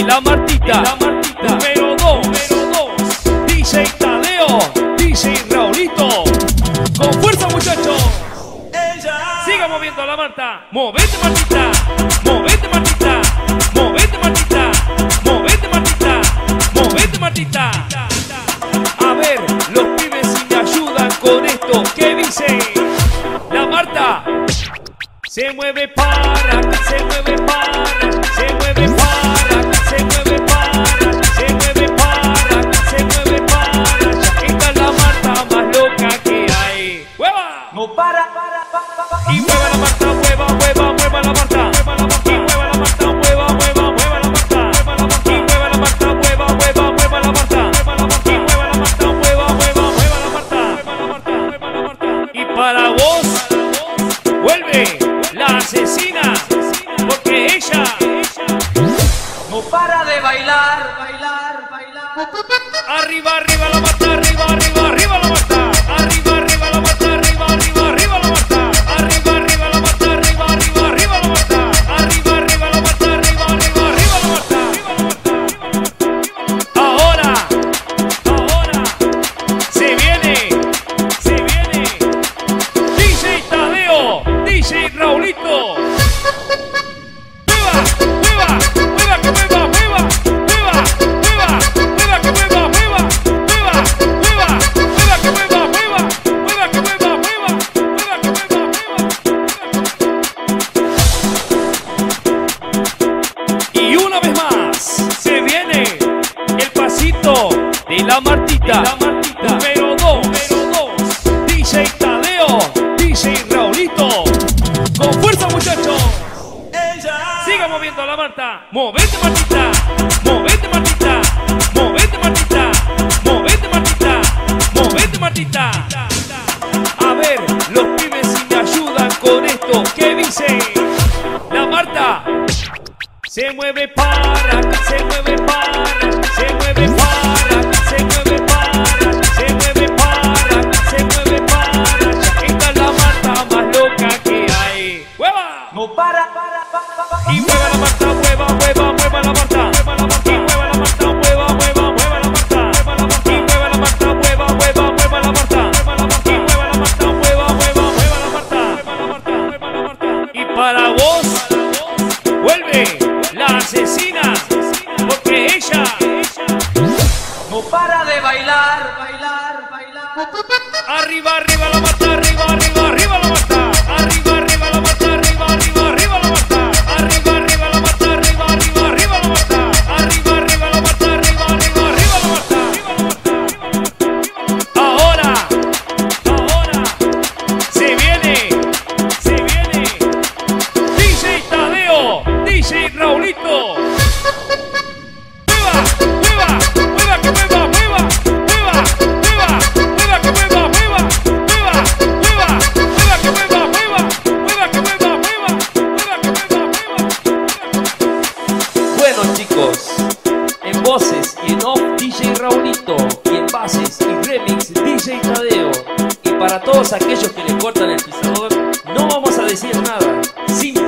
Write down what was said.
la Martita, número 2, DJ Tadeo, DJ Raulito. Con fuerza, muchachos. Siga moviendo la Marta. Movete, Martita. Movete, Martita. Movete, Martita. Movete, Martita. Movete, Martita. A ver, los pibes si me ayudan con esto. ¿Qué dice? La Marta se mueve para, se mueve para, se mueve para, se mueve para, se mueve para, se mueve para. Esta es la Marta más loca que hay. ¡Hueva! No para. Y mueva la Marta, mueva, mueva, mueva la Marta. Y mueva la Marta, mueva, mueva, mueva la Marta. Y mueva la Marta, mueva, mueva, mueva la Marta. Y mueva la Marta, mueva, mueva, mueva la Marta. Y para vos, vuelve la asesina, porque ella No para de bailar. arriba, arriba la Marta, arriba, arriba, arriba la Marta. Arriba, arriba la Marta, arriba, arriba, arriba la Marta. Arriba, arriba la Marta, arriba, arriba, arriba la Marta. Arriba, arriba la Marta, arriba, arriba, arriba la Marta. Ahora, se viene, DJ Tadeo, DJ Raulito. Y una vez más, se viene el pasito de la Martita, número 2, DJ Tadeo, DJ Raulito. Con fuerza, muchachos. Siga moviendo la Marta. Movete, Martita. Movete, Martita. Movete, Martita. Movete, Martita. Movete, Martita. A ver, los pibes si me ayudan con esto. ¿Qué dice? La Marta se mueve para, se mueve para, se mueve para, se mueve para, se mueve para, se mueve para. Esta es la Marta más loca que hay. ¡Hueva! No para. Y mueva la Marta, mueva, mueva, mueva la Marta. Y mueva la Marta, mueva, mueva, mueva la Marta. Y mueva la Marta, mueva, mueva, mueva la Marta. Y mueva la Marta, mueva, mueva, mueva la Marta. Y para vos, vuelve la asesina, porque ella No para de bailar. arriba, arriba la Marta, arriba, arriba, arriba la Marta. Arriba, arriba la Marta, arriba, arriba, arriba la Marta. Arriba, arriba la Marta, arriba, arriba, arriba la Marta. Arriba, arriba la Marta, arriba, arriba, arriba la Marta. Ahora, se viene DJ Tadeo, DJ Raulito. Bueno, chicos, en voces y en off DJ Raulito, y en bases y remix DJ Tadeo. Y para todos aquellos que le cortan el pisador, no vamos a decir nada, simple.